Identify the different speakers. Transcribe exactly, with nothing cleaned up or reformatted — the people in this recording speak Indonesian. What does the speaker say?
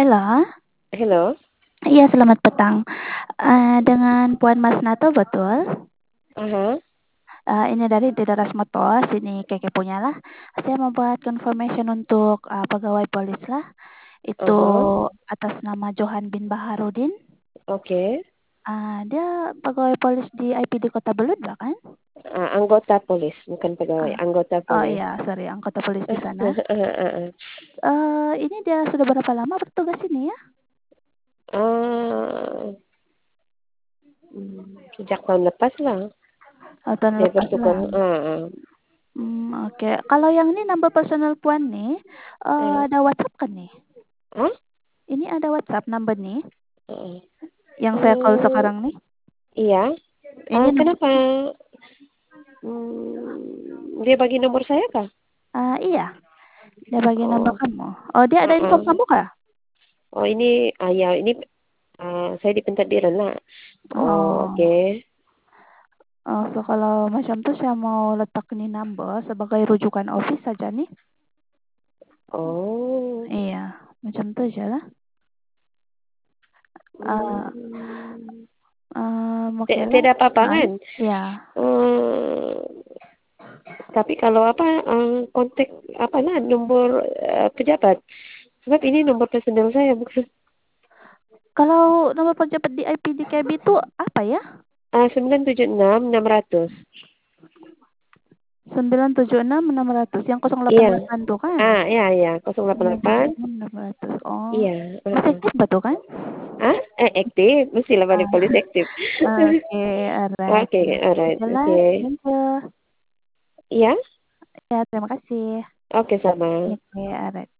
Speaker 1: Halo.
Speaker 2: Halo.
Speaker 1: Iya, selamat petang. Eee, dengan Puan Masnato betul?
Speaker 2: Ah hah.
Speaker 1: Eee, ini dari Diras Motos, ini kepo-keponya lah. Saya mau buat confirmation untuk, eee, pegawai polis lah.
Speaker 2: Ah
Speaker 1: Itu
Speaker 2: hah.
Speaker 1: atas nama Johan bin Baharudin.
Speaker 2: Oke.
Speaker 1: Eee, dia pegawai polis di I P D Kota Belud kan?
Speaker 2: Eee, anggota polis, bukan pegawai,
Speaker 1: Ah,
Speaker 2: anggota
Speaker 1: oh
Speaker 2: polis.
Speaker 1: iya, sorry, anggota polis di sana.
Speaker 2: Heeh heeh.
Speaker 1: Eee, ini dia sudah berapa lama bertugas ini ya?
Speaker 2: Eee, mmm, sejak tahun lepas lah.
Speaker 1: Oh, tahun
Speaker 2: Dia
Speaker 1: lepas
Speaker 2: bertugas
Speaker 1: lah.
Speaker 2: heeh.
Speaker 1: Mmm, oke. Kalau yang ini number personal Puan nih, eee,
Speaker 2: Iya.
Speaker 1: ada WhatsApp kan nih?
Speaker 2: Hah?
Speaker 1: Ini ada WhatsApp number nih?
Speaker 2: Heeh.
Speaker 1: Yang saya call
Speaker 2: Eee,
Speaker 1: sekarang nih?
Speaker 2: iya.
Speaker 1: Ini
Speaker 2: Eee,
Speaker 1: number
Speaker 2: kenapa? Mmm, dia bagi nomor saya kah?
Speaker 1: Eee, iya. Dia bagi nomor
Speaker 2: Oh.
Speaker 1: kamu. Oh, dia ada info
Speaker 2: Heeh.
Speaker 1: kamu kah?
Speaker 2: Oh ini, ah, ya ini, eee, saya dipencet di Rena. Oh,
Speaker 1: Oh.
Speaker 2: oke.
Speaker 1: Oh, so kalau macam tuh saya mau letak ini number sebagai rujukan office saja nih.
Speaker 2: Oh.
Speaker 1: Iya, macam tu je lah. Eee
Speaker 2: Mmm.
Speaker 1: Mmm,
Speaker 2: Ti
Speaker 1: okelah.
Speaker 2: tidak apa-apa
Speaker 1: Heeh,
Speaker 2: kan?
Speaker 1: iya.
Speaker 2: Eee, tapi kalau apa, eee, kontak apalah nomor, eee, pejabat. Sebab ini nomor personal saya bukan.
Speaker 1: Kalau nomor pejabat di I P D K B itu apa ya?
Speaker 2: Eee, sembilan tujuh enam enam ratus.
Speaker 1: sembilan tujuh enam enam ratus yang nol delapan
Speaker 2: Iya.
Speaker 1: delapan tuh kan?
Speaker 2: Ah, iya iya, nol delapan
Speaker 1: sembilan tujuh
Speaker 2: delapan.
Speaker 1: enam enam ratus. Oh,
Speaker 2: Iya,
Speaker 1: masih
Speaker 2: heeh.
Speaker 1: aktif ba tuh kan?
Speaker 2: Ah? Eh, aktif, mestilah balik
Speaker 1: Ah,
Speaker 2: polis aktif.
Speaker 1: oke, alright.
Speaker 2: Oke, alright,
Speaker 1: Oke lah,
Speaker 2: oke.
Speaker 1: thank you.
Speaker 2: Iya?
Speaker 1: Ya, terima kasih.
Speaker 2: Oke, sama.
Speaker 1: Oke, alright.